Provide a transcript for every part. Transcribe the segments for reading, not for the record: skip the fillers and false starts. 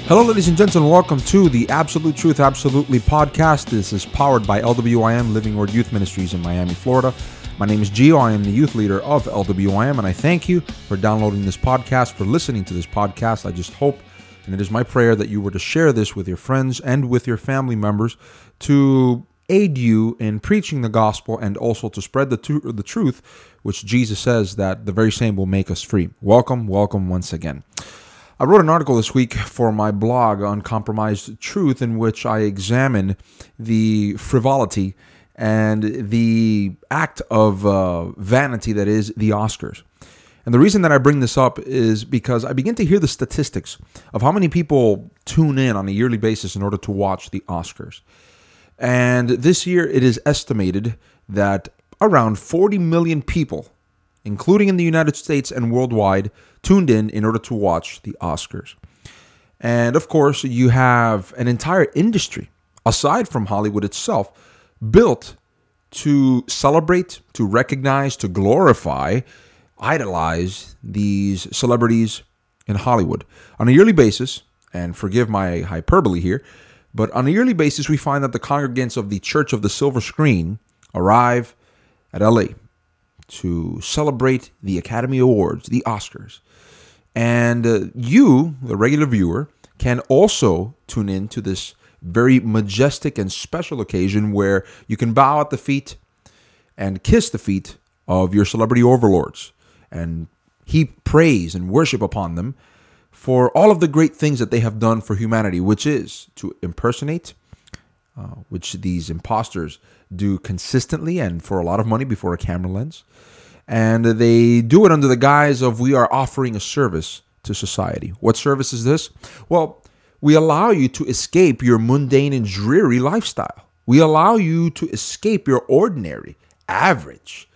Hello, ladies and gentlemen. Welcome to the Absolute Truth Absolutely podcast. This is powered by LWIM Living Word Youth Ministries in Miami, Florida. My name is Gio. I am the youth leader of LWIM, and I thank you for downloading this podcast, for listening to this podcast. I just hope, and it is my prayer, that you were to share this with your friends and with your family members to aid you in preaching the gospel and also to spread the truth, which Jesus says that the very same will make us free. Welcome once again. I wrote an article this week for my blog, Uncompromised Truth, in which I examine the frivolity and the act of vanity that is the Oscars. And the reason that I bring this up is because I begin to hear the statistics of how many people tune in on a yearly basis in order to watch the Oscars. And this year it is estimated that around 40 million people, including in the United States and worldwide, tuned in order to watch the Oscars. And of course, you have an entire industry, aside from Hollywood itself, built to celebrate, to recognize, to glorify, idolize these celebrities in Hollywood. On a yearly basis, and forgive my hyperbole here, but on a yearly basis, we find that the congregants of the Church of the Silver Screen arrive at LA to celebrate the Academy Awards, the Oscars. And you, the regular viewer, can also tune in to this very majestic and special occasion where you can bow at the feet and kiss the feet of your celebrity overlords and heap praise and worship upon them for all of the great things that they have done for humanity, which is to impersonate, which these imposters do consistently and for a lot of money before a camera lens. And they do it under the guise of we are offering a service to society. What service is this? Well, we allow you to escape your mundane and dreary lifestyle. We allow you to escape your ordinary, average,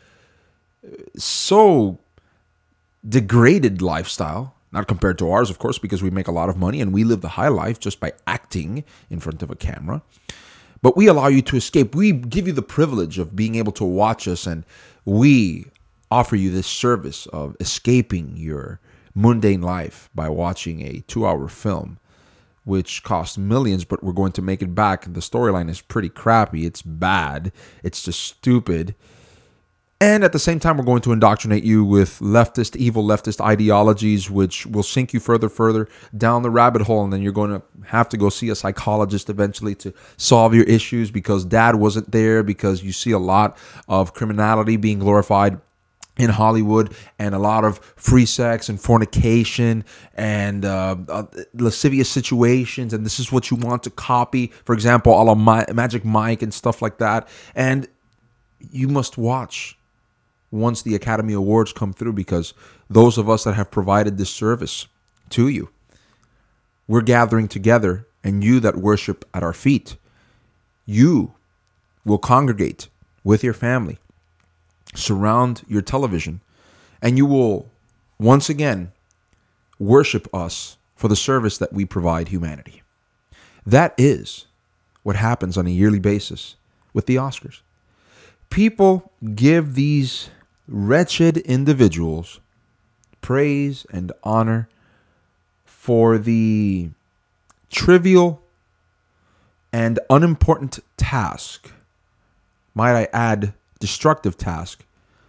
so degraded lifestyle. Not compared to ours, of course, because we make a lot of money and we live the high life just by acting in front of a camera. But we allow you to escape. We give you the privilege of being able to watch us, and we offer you this service of escaping your mundane life by watching a 2-hour film, which costs millions, but we're going to make it back. The storyline is pretty crappy. It's bad. It's just stupid. And at the same time, we're going to indoctrinate you with evil leftist ideologies, which will sink you further down the rabbit hole. And then you're going to have to go see a psychologist eventually to solve your issues because dad wasn't there, because you see a lot of criminality being glorified in Hollywood and a lot of free sex and fornication and lascivious situations. And this is what you want to copy. For example, a la Magic Mike and stuff like that. And you must watch once the Academy Awards come through, because those of us that have provided this service to you, we're gathering together, and you that worship at our feet, you will congregate with your family, surround your television, and you will once again worship us for the service that we provide humanity. That is what happens on a yearly basis with the Oscars. People give these wretched individuals praise and honor for the trivial and unimportant task, might I add, destructive task,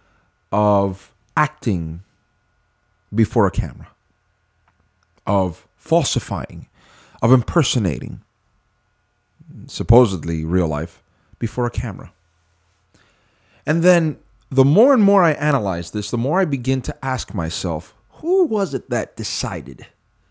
of acting before a camera, of falsifying, of impersonating, supposedly real life, before a camera. And then the more and more I analyze this, the more I begin to ask myself, who was it that decided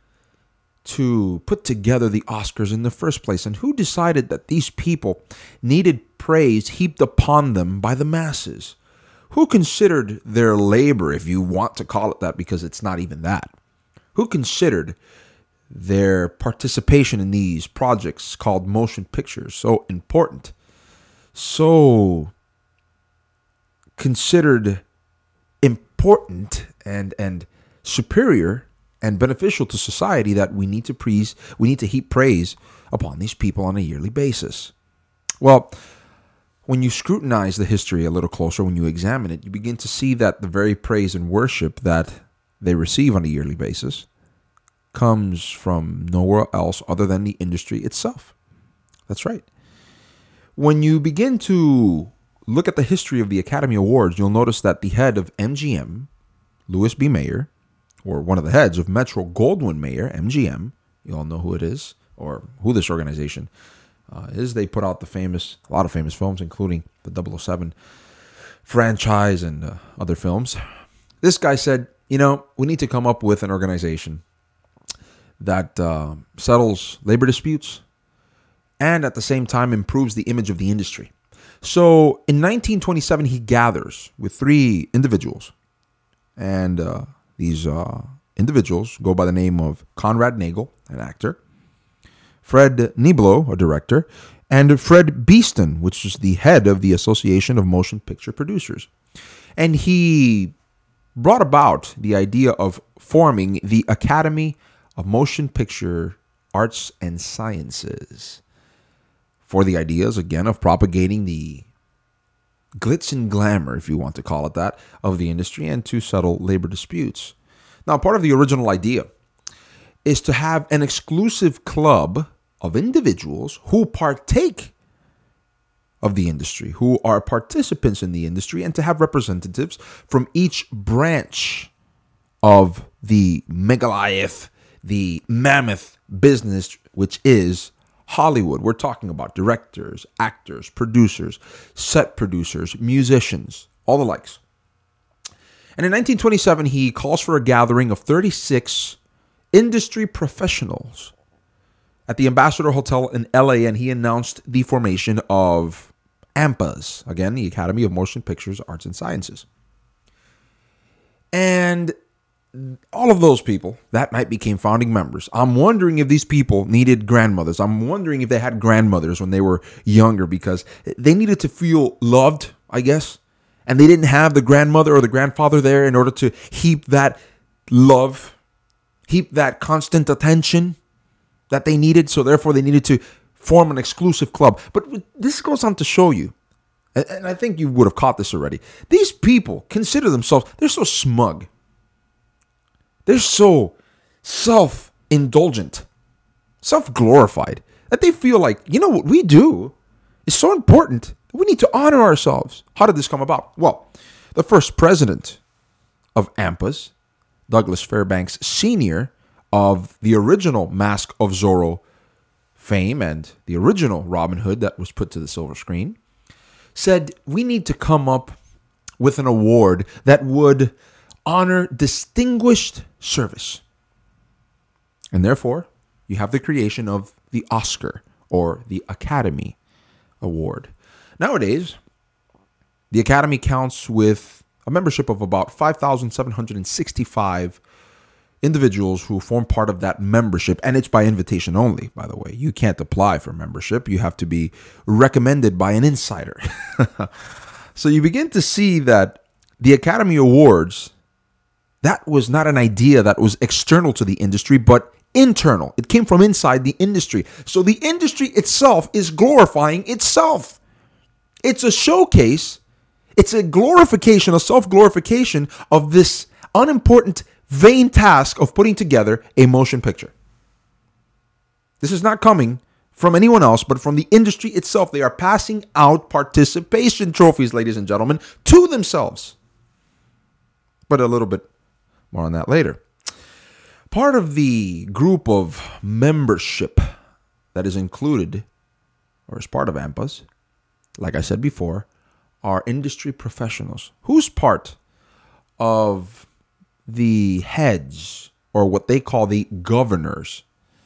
to put together the Oscars in the first place? And who decided that these people needed praise heaped upon them by the masses? Who considered their labor, if you want to call it that, because it's not even that? Who considered their participation in these projects called motion pictures so important, so considered important and superior and beneficial to society that we need to heap praise upon these people on a yearly basis? Well, when you scrutinize the history a little closer, when you examine it, you begin to see that the very praise and worship that they receive on a yearly basis comes from nowhere else other than the industry itself. That's right. When you begin to look at the history of the Academy Awards, you'll notice that the head of MGM, Louis B. Mayer, or one of the heads of Metro-Goldwyn-Mayer, MGM, you all know who it is, or who this organization is. They put out a lot of famous films, including the 007 franchise and other films. This guy said, we need to come up with an organization that settles labor disputes and at the same time improves the image of the industry. So in 1927, he gathers with 3 individuals. And these individuals go by the name of Conrad Nagel, an actor, Fred Niblo, a director, and Fred Beeston, which is the head of the Association of Motion Picture Producers. And he brought about the idea of forming the Academy of Motion Picture Arts and Sciences for the ideas, again, of propagating the glitz and glamour, if you want to call it that, of the industry and to settle labor disputes. Now, part of the original idea is to have an exclusive club of individuals who partake of the industry, who are participants in the industry, and to have representatives from each branch of the megalithic, the mammoth business, which is Hollywood. We're talking about directors, actors, producers, set producers, musicians, all the likes. And in 1927, he calls for a gathering of 36 industry professionals at the Ambassador Hotel in LA, and he announced the formation of AMPAS, again, the Academy of Motion Pictures Arts and Sciences. And all of those people that night became founding members. I'm wondering if these people needed grandmothers. I'm wondering if they had grandmothers when they were younger, because they needed to feel loved, I guess. And they didn't have the grandmother or the grandfather there in order to heap that love, heap that constant attention that they needed. So therefore, they needed to form an exclusive club. But this goes on to show you, and I think you would have caught this already, these people consider themselves, they're so smug. They're so self-indulgent, self-glorified, that they feel like, what we do is so important. We need to honor ourselves. How did this come about? Well, the first president of AMPAS, Douglas Fairbanks Sr., of the original Mask of Zorro fame and the original Robin Hood that was put to the silver screen, said we need to come up with an award that would honor distinguished service. And therefore, you have the creation of the Oscar, or the Academy Award. Nowadays, the Academy counts with a membership of about 5,765 individuals who form part of that membership, and it's by invitation only, by the way. You can't apply for membership. You have to be recommended by an insider. So you begin to see that the Academy Awards, that was not an idea that was external to the industry, but internal. It came from inside the industry. So the industry itself is glorifying itself. It's a showcase. It's a glorification, a self-glorification of this unimportant, vain task of putting together a motion picture. This is not coming from anyone else, but from the industry itself. They are passing out participation trophies, ladies and gentlemen, to themselves. But a little bit more on that later. Part of the group of membership that is included, or is part of AMPAS, like I said before, are industry professionals. Who's part of the heads, or what they call the governors,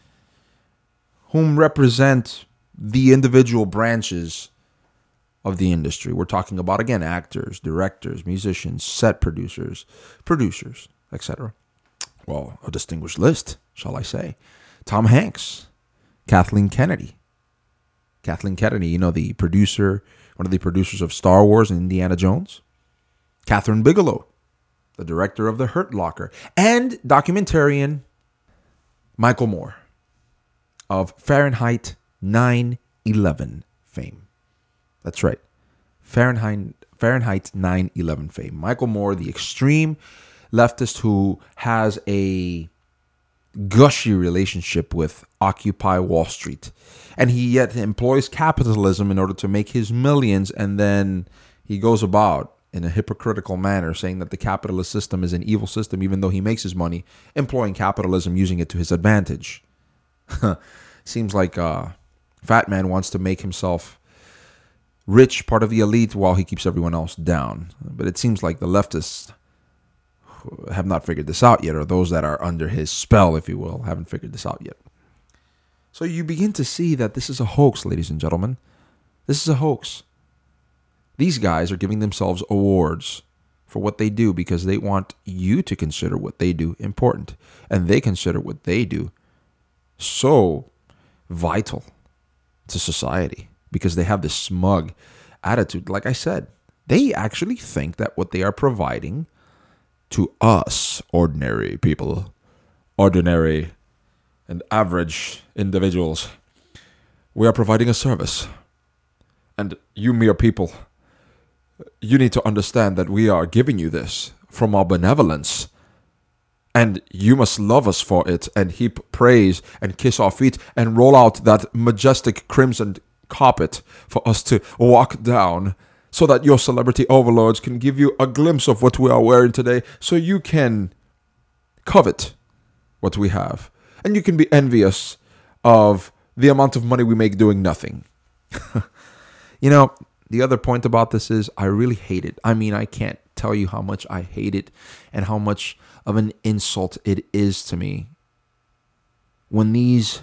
whom represent the individual branches of the industry? We're talking about, again, actors, directors, musicians, set producers, etc. Well, a distinguished list, shall I say. Tom Hanks, Kathleen Kennedy. Kathleen Kennedy, the producer, one of the producers of Star Wars and Indiana Jones. Catherine Bigelow, the director of The Hurt Locker. And documentarian Michael Moore of Fahrenheit 9/11 fame. That's right. Fahrenheit 9/11 fame. Michael Moore, the extreme leftist who has a gushy relationship with Occupy Wall Street. And he yet employs capitalism in order to make his millions, and then he goes about in a hypocritical manner saying that the capitalist system is an evil system, even though he makes his money employing capitalism, using it to his advantage. Seems like Fat Man wants to make himself rich, part of the elite, while he keeps everyone else down. But it seems like the leftists have not figured this out yet, or those that are under his spell, if you will, haven't figured this out yet. So you begin to see that this is a hoax, ladies and gentlemen. This is a hoax. These guys are giving themselves awards for what they do because they want you to consider what they do important. And they consider what they do so vital to society because they have this smug attitude. Like I said, they actually think that what they are providing to us, ordinary people, ordinary and average individuals, we are providing a service. And you mere people, you need to understand that we are giving you this from our benevolence. And you must love us for it and heap praise and kiss our feet and roll out that majestic crimson carpet for us to walk down, so that your celebrity overlords can give you a glimpse of what we are wearing today, so you can covet what we have. And you can be envious of the amount of money we make doing nothing. You know, the other point about this is I really hate it. I mean, I can't tell you how much I hate it and how much of an insult it is to me when these,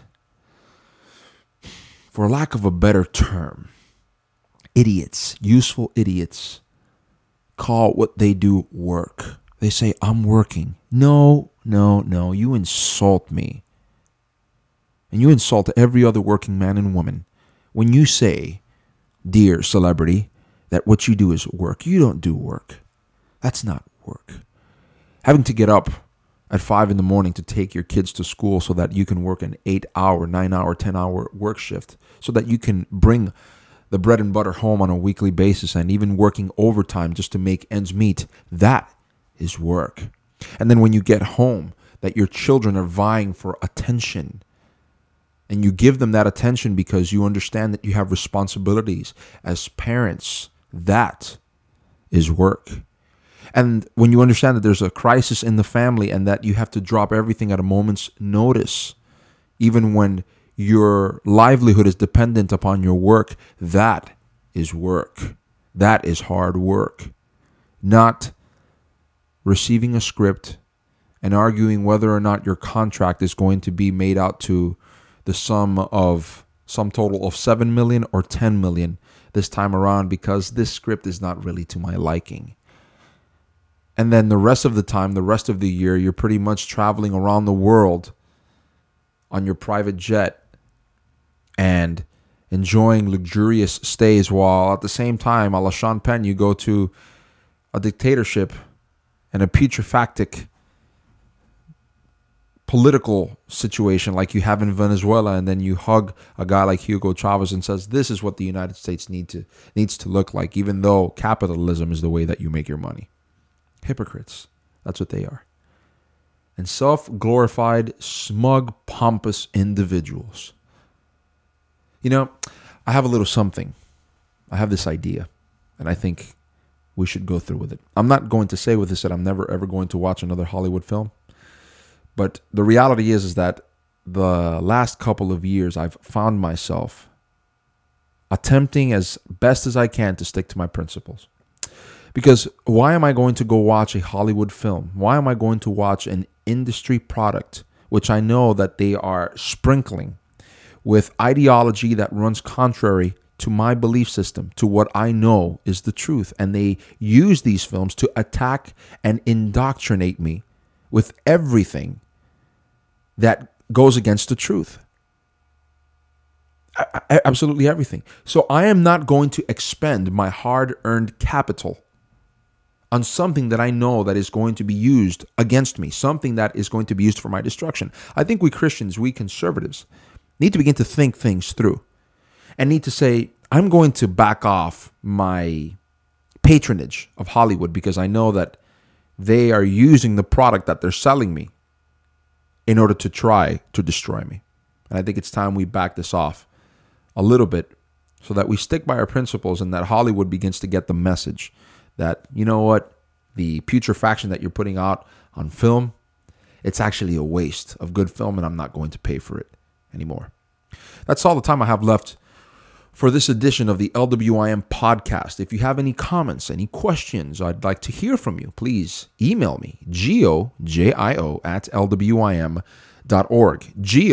for lack of a better term, idiots, useful idiots, call what they do work. They say, I'm working. No, you insult me. And you insult every other working man and woman when you say, dear celebrity, that what you do is work. You don't do work. That's not work. Having to get up at 5 a.m. to take your kids to school so that you can work an 8-hour, 9-hour, 10-hour work shift, so that you can bring the bread and butter home on a weekly basis, and even working overtime just to make ends meet, that is work. And then when you get home, that your children are vying for attention, and you give them that attention because you understand that you have responsibilities as parents, that is work. And when you understand that there's a crisis in the family and that you have to drop everything at a moment's notice, even when your livelihood is dependent upon your work, that is work. That is hard work. Not receiving a script and arguing whether or not your contract is going to be made out to the sum total of 7 million or 10 million this time around because this script is not really to my liking. And then the rest of the time, the rest of the year, you're pretty much traveling around the world on your private jet and enjoying luxurious stays, while at the same time, a la Sean Penn, you go to a dictatorship and a putrefactic political situation like you have in Venezuela, and then you hug a guy like Hugo Chavez and says, this is what the United States needs to look like, even though capitalism is the way that you make your money. Hypocrites. That's what they are. And self-glorified, smug, pompous individuals. You know, I have a little something. I have this idea, and I think we should go through with it. I'm not going to say with this that I'm never, ever going to watch another Hollywood film. But the reality is that the last couple of years, I've found myself attempting as best as I can to stick to my principles. Because why am I going to go watch a Hollywood film? Why am I going to watch an industry product, which I know that they are sprinkling with ideology that runs contrary to my belief system, to what I know is the truth? And they use these films to attack and indoctrinate me with everything that goes against the truth. Absolutely everything. So I am not going to expend my hard-earned capital on something that I know that is going to be used against me, something that is going to be used for my destruction. I think we Christians, we conservatives, need to begin to think things through and need to say, I'm going to back off my patronage of Hollywood because I know that they are using the product that they're selling me in order to try to destroy me. And I think it's time we back this off a little bit so that we stick by our principles and that Hollywood begins to get the message that, you know what, the putrefaction that you're putting out on film, it's actually a waste of good film, and I'm not going to pay for it anymore. That's all the time I have left for this edition of the LWIM podcast. If you have any comments, any questions, I'd like to hear from you. Please email me, gio@lwim.org,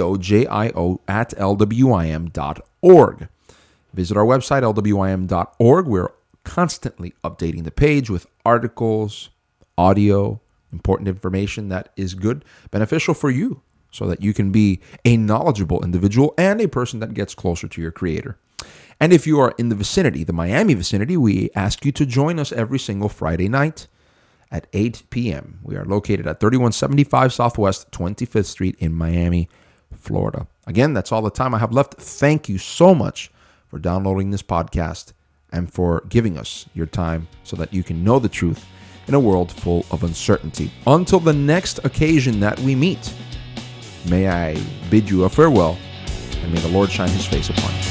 gio@lwim.org. Visit our website, lwim.org. We're constantly updating the page with articles, audio, important information that is good, beneficial for you, so that you can be a knowledgeable individual and a person that gets closer to your creator. And if you are in the vicinity, the Miami vicinity, we ask you to join us every single Friday night at 8 p.m. We are located at 3175 Southwest 25th Street in Miami, Florida. Again, that's all the time I have left. Thank you so much for downloading this podcast and for giving us your time so that you can know the truth in a world full of uncertainty. Until the next occasion that we meet, may I bid you a farewell, and may the Lord shine his face upon you.